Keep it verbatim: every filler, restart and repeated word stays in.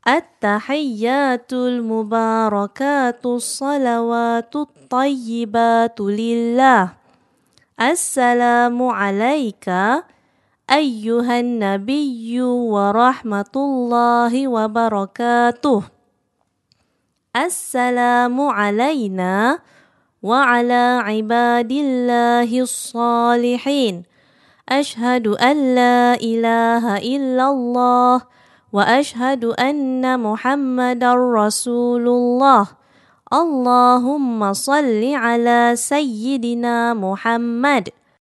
At-tahiyyatul mubarakatus salawatut tayyibatu lillah. Assalamu alayka ayyuhan nabiyyu wa rahmatullahi wa barakatuh. Assalamu alayna wa ala ibadillahi salihin. Ashhadu an la ilaha illallah wa ashhadu anna Muhammadar Rasulullah. Allahumma salli ala sayyidina Muhammad